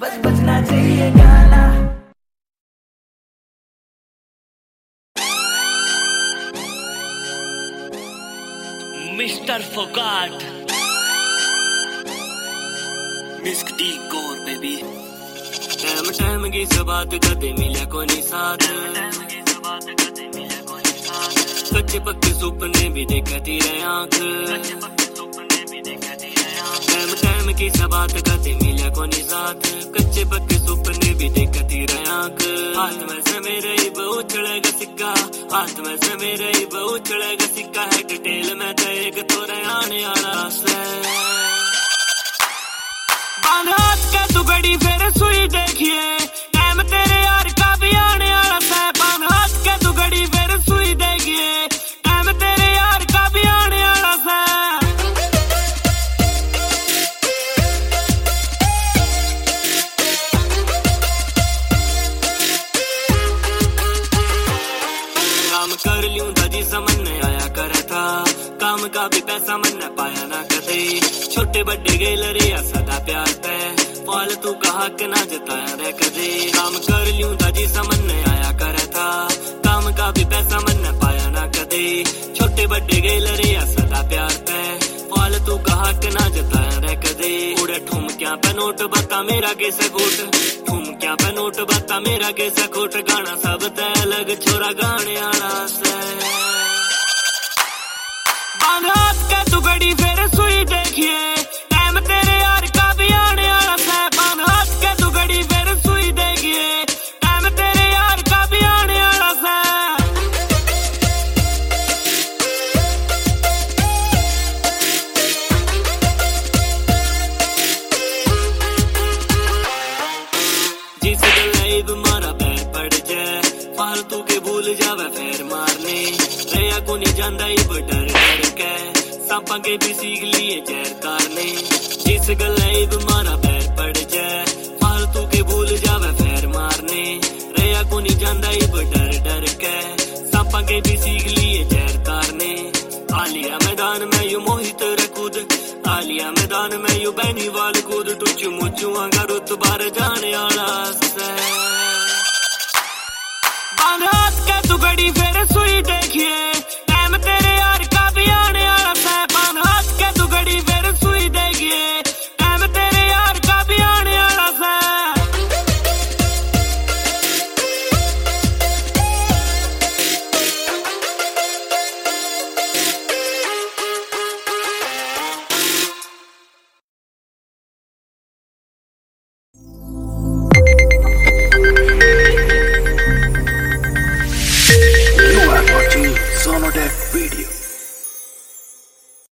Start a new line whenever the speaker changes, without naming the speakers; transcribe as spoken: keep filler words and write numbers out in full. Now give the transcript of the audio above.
बस बजना चाहिए गाना।
मिस्टर फोगाट मिस्क डी कोर बेबी टाइम टाइम की सबात कदे मिले को नहीं साथ कच्चे पक्के सुपने भी देखती रहे आंख टाइम टाइम की सबात कदे मिले को नहीं साथ कच्चे पक्के सुपने भी देखती रहे आंख हाथ में से मेरे ही बहु चढ़ेगा सिक्का हाथ में से मेरे ही बहु चढ़ेगा सिक्का है डिटेल में तो एक तो आने वाला से बांध के तू गड़ी फिर सुई देखिए टाइम तेरे यार का भी आने वाला है बांध के तू गड़ी फिर सुई देखिए टाइम तेरे यार का भी आने वाला है काम कर लूं दादी समझ नहीं आया कर था काम का भी पैसा मन न पाया ना कदे छोटे बड़े गैलरिया सदा प्यार पे फालतू का हक ना जताया रे कदे काम कर लूं दादी समझ नहीं आया कर था काम का भी पैसा मन न पाया ना कदे छोटे बड़े गैलरिया सदा प्यार पे फालतू का हक ना जताया रे कदे उड़े ठुम क्या पे नोट बता मेरा कैसे घोट ठुम क्या पे नोट बता मेरा कैसे घोट गाना सब तय अलग छोरा गाने आना से बांध के तू गड़ी फिर सुई देखिए टाइम तेरे यार का भी आने वाला है बांध के तू गड़ी फिर सुई देखिए टाइम तेरे यार का भी आने वाला है जिस गलाई मारा पैर पड़ जाए फालतू के भूल जावे फेर मारने रया को नहीं जांदा ही डर डर के सांपा के भी सीख लिए जहर कारने जिस गलाई मारा पैर पड़ जाए फालतू के भूल जावे फेर मारने रया को नहीं जांदा ही डर डर के सांपा के भी सीख लिए जहर कारने आलिया मैदान में यू मोहित रकूद आलिया मैदान में यू बहनी वाल कूद टुचू मुचू आगा रुत बार जाने वाला बांध के तू गड़ी फिर सुई देखिए टाइम तेरे यार का भी